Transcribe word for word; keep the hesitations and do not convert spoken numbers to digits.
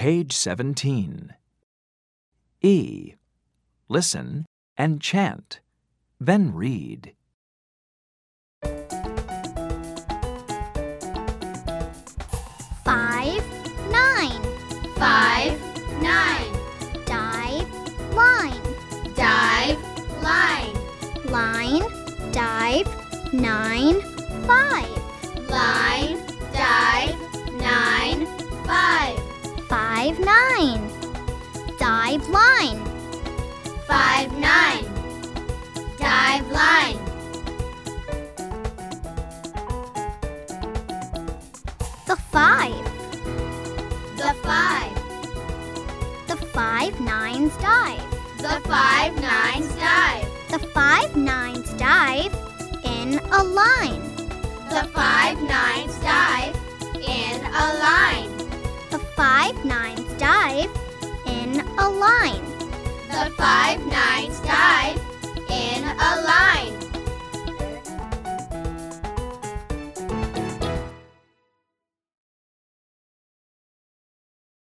Page seventeen. E. Listen and chant. Then read. Five, nine. Five, nine. Dive, line. Dive, line. Line, dive, nine, five. Line, dive, nine, five. Five, nine. Dive, line. Five, nine. Dive, line. The five. The five. The five nines dive. The five nines dive. The five nines dive in a line. The five nines dive in a line. The five nines dive in a line.